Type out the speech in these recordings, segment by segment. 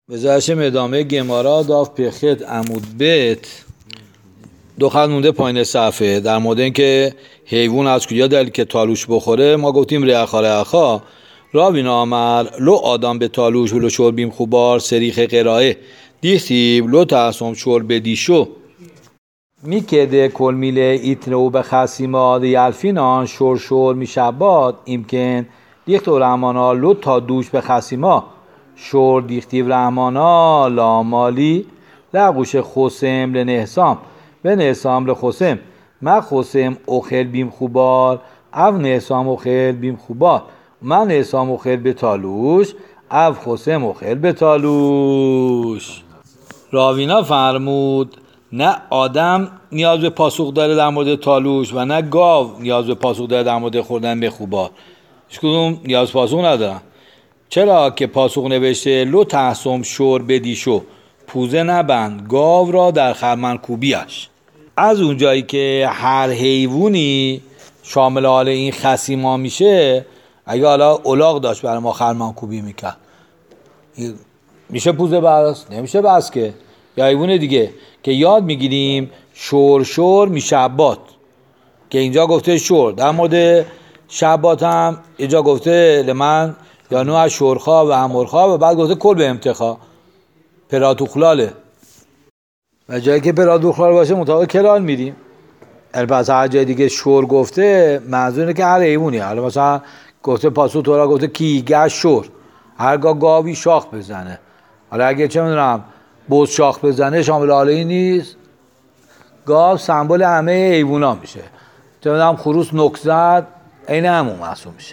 بذارشم ادامه گمارا داف پخت عمود بیت دو خط مونده پایین صفحه در مورد این که حیوان از کجا دلیل که تالوش بخوره. ما گفتیم رعخا راوینا عمل لو آدم به تالوش ولو شربیم خوبار سریخ قرائه دیختیب لو تحسم شرب دیشو میکده کل میله ایتنو به خسیماد یلفینان شور میشباد ایمکن دیخت و رحمانا لو تا دوش به خسیما شور دیختیب رحمانا لامالی لغوش خوسم لنهسام به نهسام لخوسم ما خوسم اخل بیم خوبار او نهسام اخل بیم خوبار من نهسام اخل به تالوش او خوسم اخل به تالوش. راوینا فرمود نه آدم نیاز به پاسخ داره در مورد تالوش و نه گاو نیاز به پاسخ داره در مورد خوردن به خوبار. هیچ کدوم نیاز پاسخ ندارن. چرا که پاسخ نوشته لو تحسم شور بدیشو پوزه نبند گاو را در خرمنکوبیش. از اونجایی که هر حیوانی شامل حال این خصیما میشه، اگه حالا الاغ داشت برای ما خرمنکوبی میکرد میشه پوزه بس؟ نمیشه بس که. یا حیوان دیگه که یاد میگیریم شور میشبات که اینجا گفته شور، در مورد شبات هم اینجا گفته لمن یا نوع شورخا و همورخا و بعد گفته کل به امتخا پراتوخلاله و جایی که پراتوخلال باشه مطابق کلال میریم. البته هر جای دیگه شور گفته منظور اینه که هر حیوانی، حالا مثلا گفته پاسو تورا گفته کیگه شور هرگاه گاوی شاخ بزنه، حالا اگه چه میدونم بز شاخ بزنه شامل حاله نیست، گاو سمبل همه حیوونا میشه. چه میدونم خروس نک زد این همون محسوب میشه.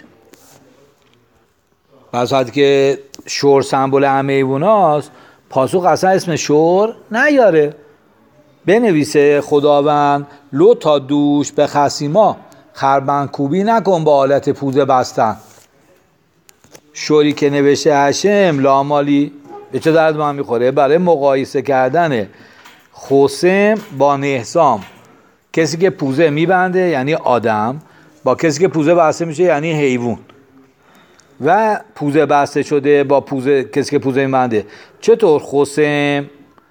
پس وقتی که شور سمبل همه حیواناست پاسخ اصلا اسم شور نیاره. بنویسه خداوند لو تا دوش به خصیما خربنکوبی نکن با حالت پوزه بستن. شوری که نوشته هشم لامالی به چه درد من میخوره؟ برای مقایسه کردن خوسم با نهسام، کسی که پوزه میبنده یعنی آدم با کسی که پوزه بسته میشه یعنی حیوان، و پوزه بسته شده با پوزه کسی که پوزه میبنده. چطور خوسم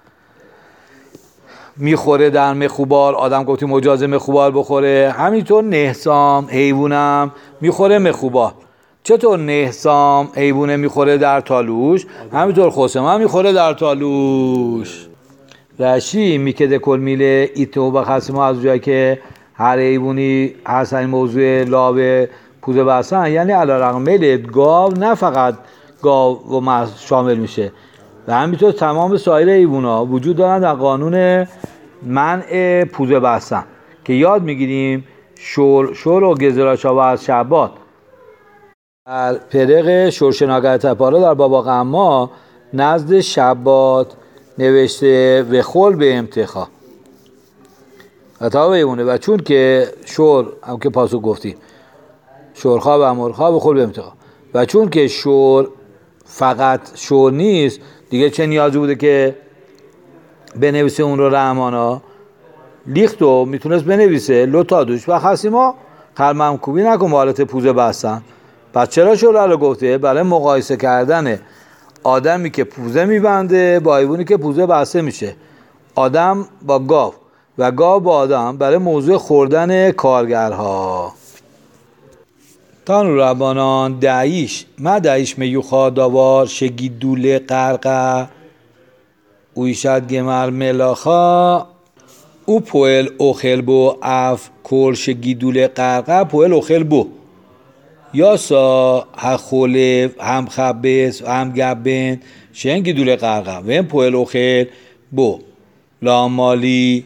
میخوره در مخوبار، آدم گفتیم مجازه مخوبار بخوره، همینطور نهسام حیوانم میخوره مخوبار. چطور نهسام حیوانه میخوره در تالوش، همینطور خوسم هم میخوره در تالوش. رشی میکده کل میله ایتو و خصیما از جایی که هر حیوانی هست این موضوع لابه پوزه بستن، یعنی علیرغم میلت گاو نه فقط گاو و شامل میشه و همینطور تمام سایر حیوونا وجود دارن در قانون منع پوزه بستن که یاد میگیریم شور و گزراشا و از شبات. در پرق شورشناگر تپاره در بابا غما نزد شبات نوشته و خل به امتخا و تا بیمونه و چون که شور هم که پاسو گفتیم شورخواه و امورخواه و خل به امتخا و چون که شور فقط شور نیست دیگه چه نیازی بوده که بنویسه اون رو رحمانا لیختو میتونست بنویسه لو تا دوش و خصیما خرمنکوبی نکن با حالت پوزه بستن. پس چرا شور رو گفته؟ برای مقایسه کردن آدمی که پوزه میبنده با حیوانی که پوزه بسته میشه، آدم با گاو و گاو با آدم، برای موضوع خوردن کارگرها. تانو ربانان دعیش ما دعیش میوخا داوار شگی دوله قرقه اویشد گمر ملاخا او پویل اوخل بو اف کل شگی دوله قرقه پویل اوخل بو یاسا هخوله هم خبس هم گبن شنگی دوله قرقه و هم پویل اوخل بو لامالی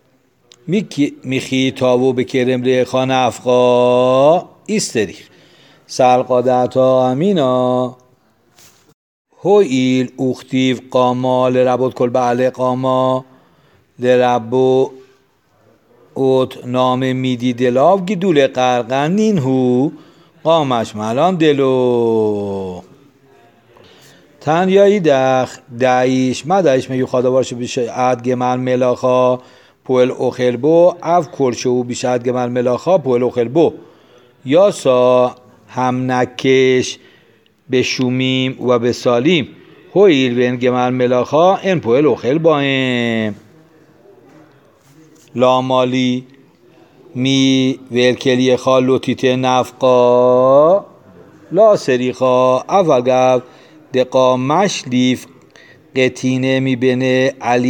میخی تاو بکرم ریخان افقا ایستریخ سلقادتا امینا هویل اختیف قاما لربود کل بعله قاما لربو اوت نام میدی دلاو گیدول قرقن نین هو قامش ملان دلو تنیایی دخ دعیش ما دعیش میگه خدا باشه بیشه عد گمر ملاخا پویل اوخل بو اف کرشو بیشه عد گمر ملاخا پویل اوخل بو یاسا هم نکش به شومیم و به سالیم هویل بین گمال ملاخا ان پویل اوخل بایم لامالی می ولکلی خالوتیت نفقا لا سریخا اول گفت دقا مشلیف قطینه می بینه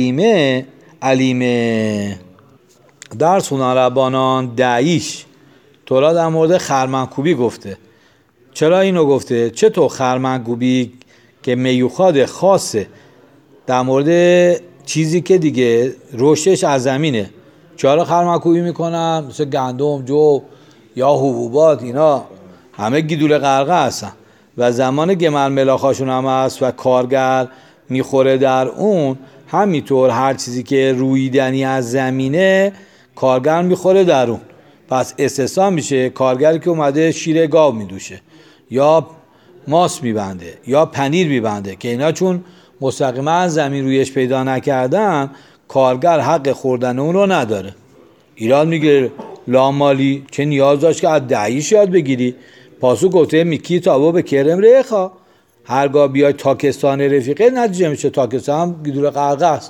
علیمه در سنن ربانان دعیش تورا در مورد خرمنکوبی گفته. چرا اینو گفته؟ چطور خرمنکوبی که میوخاد خاصه در مورد چیزی که دیگه رشدش از زمینه، چرا خرمنکوبی میکنن؟ مثل گندم، جو یا حبوبات، اینا همه گیدول غرقه هستن و زمان گمل ملاخاشون هم هست و کارگر میخوره در اون. همینطور هر چیزی که رویدنی از زمینه کارگر میخوره در اون. پس استثنا میشه کارگری که اومده شیر گاو میدوشه یا ماست میبنده یا پنیر میبنده که اینا چون مستقیما از زمین رویش پیدا نکردن، کارگر حق خوردن اون رو نداره. ایراد میگیره لامالی چه نیاز داشت که از دعیش یاد بگیری؟ پاسو گفته میکی تابو به کرم ریخا، هرگاه بیای تاکستان رفیقه نتیجه میشه تاکستان هم گیدور غرقه است.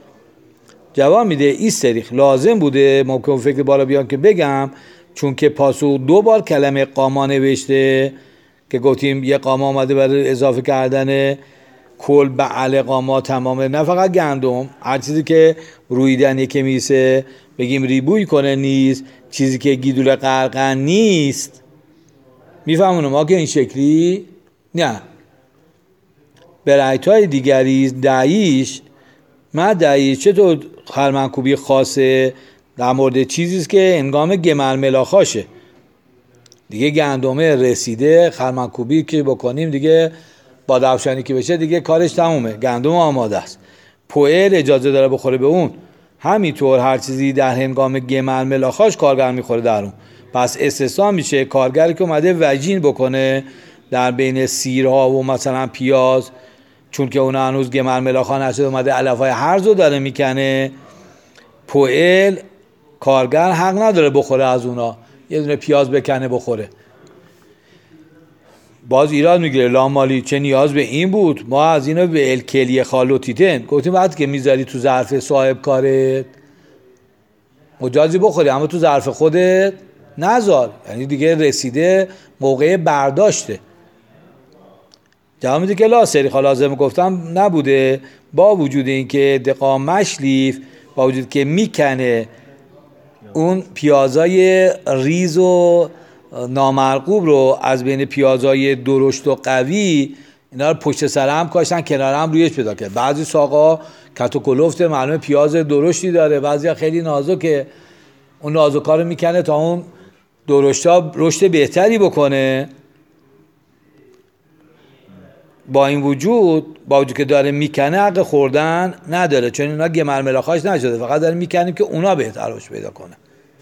جواب میده ایستریخ لازم بوده، ممکن فکر بالا بیان که بگم، چون که پاسو 2 بار کلمه قاما نوشته که گفتیم یه قاما آمده برای اضافه کردن کل به عل قاما تمامه، نه فقط گندم، هر چیزی که رویدنی که میسه بگیم ریبوی کنه نیست، چیزی که گیدول غرقن نیست. میفهمونم ما که این شکلی نه. برایت‌های دیگری دعیش چطور خرمنکوبی خاصه در مورد چیزیست که انگام گمل ملاخاشه دیگه، گندمه رسیده خرمنکوبی که بکنیم دیگه با دفشانی که بشه دیگه کارش تمومه، گندم آماده است، پوئل اجازه داره بخوره به اون. همینطور هر چیزی در هنگام گمل ملاخاش کارگر میخوره در اون. پس استثنا میشه کارگری که اومده وجین بکنه در بین سیرها و مثلا پیاز، چون که اون هنوز گمل ملاخا نشده اومده علفای هرز رو داره میکنه، پوئل کارگر حق نداره بخوره از اونا، یه دونه پیاز بکنه بخوره. باز ایراد میگیره لامالی چه نیاز به این بود؟ ما از اینو به الکلی خالوتیتن گفتیم وقتی که میذاری تو ظرف صاحب کارت مجازی بخوری، اما تو ظرف خودت نذار، یعنی دیگه رسیده موقع برداشته. جواب میده که لا سریخا لازم گفتم نبوده، با وجود این که دقا مشلیف، با وجود که میکنه اون پیازای ریز و نامرغوب رو از بین پیازای درشت و قوی، اینا رو پشت سر هم کاشتن، کنار هم رویش پیدا کرد. بعضی ساقا کت و کلفته، معلومه پیاز درشتی داره، بعضی خیلی نازکه، اون نازکا رو میکنه تا اون درشتا رشد بهتری بکنه. با این وجود که داره میکنه حق خوردن نداره، چون اونا گمل ملاخاش نشده، فقط داره میکنه که اونا بهتر رشد پیدا کنه.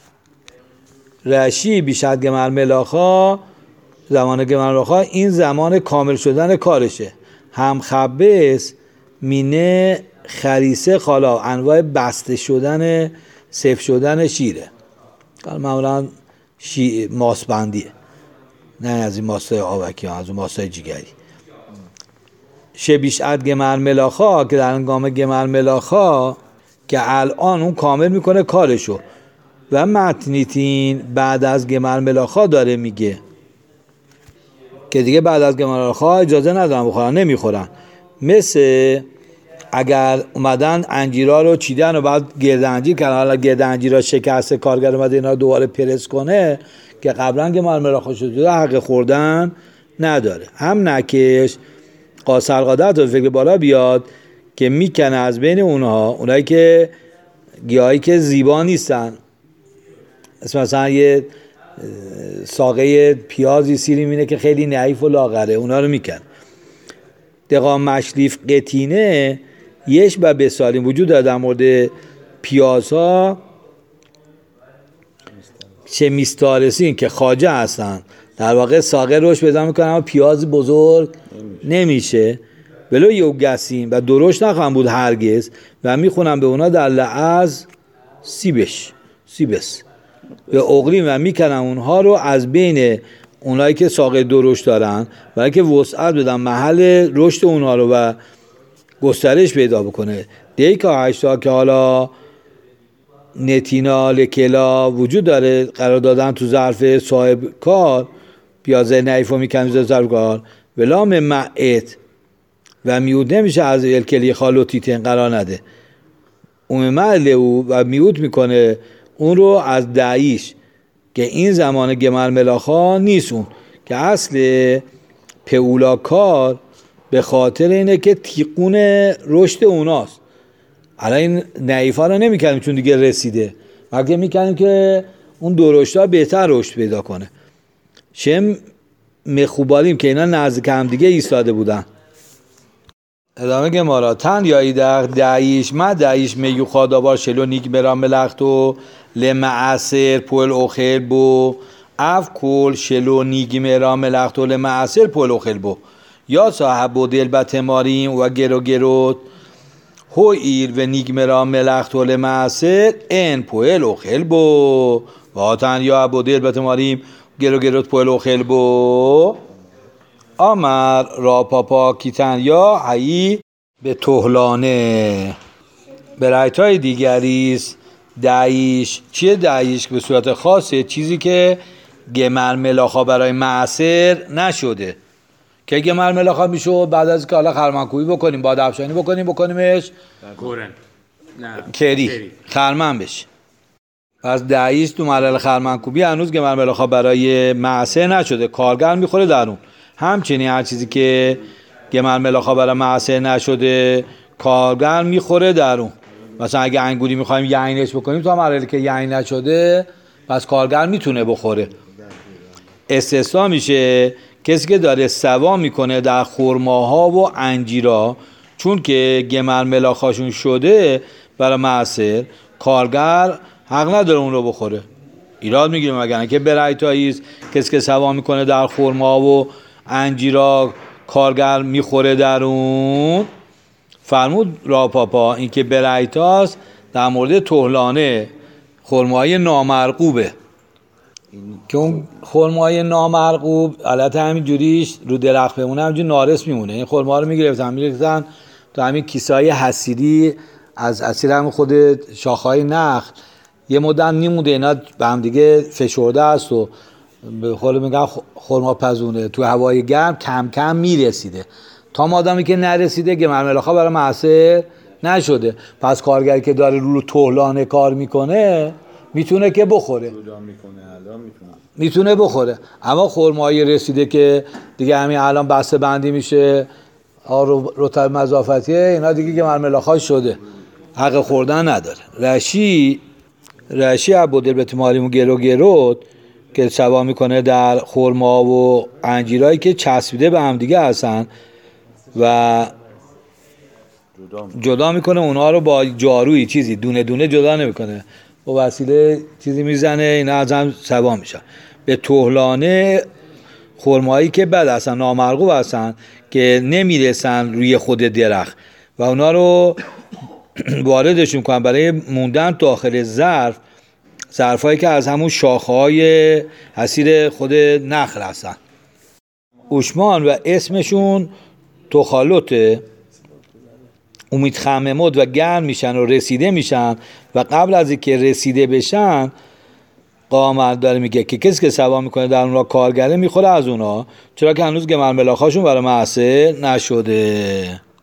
رشی بیشتر گمل ملاخا، زمان گمل ملاخا این زمان کامل شدن کارشه. هم خبس مینه خریسه خالا، انواع بسته شدن سف شدن شیره، معمولا ماسبندیه، نه از این ماستای آوکی ها، از اون ماستای جیگری. شبیشت گمل ملاخا که در انگام گمل ملاخا که الان اون کامل میکنه کارشو، و متنیتین بعد از گمل ملاخا داره میگه که دیگه بعد از گمل ملاخا اجازه ندارن بخورن، نمیخورن. مثل اگر اومدن انجیرا رو چیدن و بعد گرد انجیر کردن، حالا گرد انجیرا شکسته، کارگر اومده اینا دوباره پرس کنه که قبلا گمل ملاخا شده، حق خوردن نداره. هم نکش قاصرقادت و فکر بالا بیاد که میکنه از بین اونایی که گیاهی که زیبا نیستن، مثلا یه ساقه پیازی سیری مینه که خیلی نحیف و لاغره، اونا رو میکن. دقا مشلیف قطینه یش و بسالین وجود داره در مورد پیازها چه میستارسین که خواجه هستن، در واقع ساقه روش پیدا میکنن اما پیاز بزرگ نمیشه، ولو یوگسین و درشت نخواهم بود هرگز، و میخونم به اونا در لعز سیبس به اقلیم و میکنن اونها رو از بین اونایی که ساقه درشت دارن، برای که وسعت بدن محل رشد اونها رو و گسترش پیدا بکنه. دیکا 8 که حالا نتینا لکلا وجود داره، قرار دادن تو ظرف صاحب کار، پیازه نعیفو میکنیم ظرف کار، ولام معت و میود نمیشه از الکلی خالوتیتن قرار نده اون معله او و میود میکنه اون رو از دعیش که این زمان گمر ملاخا نیست، اون که اصل پولا کار به خاطر اینه که تیقون رشد اوناست. الان این نعیفا رو نمیکنیم چون دیگه رسیده، بلکه میکنیم که اون درشتا بهتر رشد پیدا کنه. شم مخوبالیم که اینا نزدیک هم دیگه ایستاده بودن. ادامه گمارا تن یا ایدق دعیش ما دعیش میو خادابار شلو نیک برام ملختو لمعصر پول اوخل بو اف کل شلو نیک مرام ملختو لمعصر پول اوخل بو یا صاحب و دل بتماریم و گرو گروت هو ایر و نیک مرام ملختو لمعصر ان پول اوخل بو و تن یا ابو دل بتماریم گرو گروت پول اوخل بو آمر را پاپا کیتن یا هایی به تهلانه. به رایتای دیگریست دعیش. چیه دعیش؟ به صورت خاصه چیزی که گمر ملاخا برای معصر نشده، که گمر ملاخا میشه بعد از که حالا خرمنکوبی بکنیم، باد افشانی بکنیمش کری خرمن بشه. پس دعیش تو مرحله خرمنکوبی هنوز گمر ملاخا برای معصر نشده، کارگر میخوره در اون. همچنین هر چیزی که گمر ملاخا برای معصر نشده کارگر میخوره در اون. مثلا اگه انگوری میخوایم یعنیش بکنیم تا مرحله که یعنی نشده پس کارگر میتونه بخوره. استثنا میشه کسی که داره سوا میکنه در خرماها و انجیرا، چون که گمر ملاخاشون شده برای معصر، کارگر حق نداره اون رو بخوره. ایراد میگیریم مگر که برایتاییست کسی که سوا میکنه در خرما و انجیرا کارگر میخوره در اون. فرمود را پاپا این که برایتاست در مورد تهلانه خرمای نامرغوبه، که اون خرمای نامرغوب علت همین جوریش رو درخت بمونه همینجور نارس میمونه. این خرما رو میگرفتن تو همین کیسای حسیری از اسیر همین خود شاخهای نخل یه مدت میمونده، اینا به هم دیگه فشرده است و به خود میگن خرما پزونه، تو هوای گرم کم کم میرسیده تا مادامی که نرسیده گمر ملاخا برای معصر نشده. پس کارگری که داره رو تهلانه کار میکنه میتونه که بخوره، میتونه بخوره. اما خرمایی رسیده که دیگه همین الان بسته بندی میشه رطب مضافتیه، اینا دیگه گمر ملاخا شده، حق خوردن نداره. رشی عبودل به تماریم و گروت که سوا میکنه در خرما و انجیرایی که چسبیده به هم دیگه هستن و جدا میکنه اونها رو با جارویی چیزی دونه دونه جدا نمیکنه، با وسیله چیزی میزنه اینا از هم سوا میشن. به تهلانه خرمایی که بد هستن، نامرغوب هستن، که نمیرسن روی خود درخت و اونا رو واردشون کنن برای موندن داخل ظرفایی که از همون شاخه‌های حسیر خود نخل هستن. اوشمان و اسمشون تخالطه، امید خممود و گرم میشن و رسیده میشن و قبل از اینکه رسیده بشن قامت داره میگه که کسی که سوا میکنه در اون را کارگره میخوره از اونا، چرا که هنوز گمر ملاخاشون برای معصر نشده.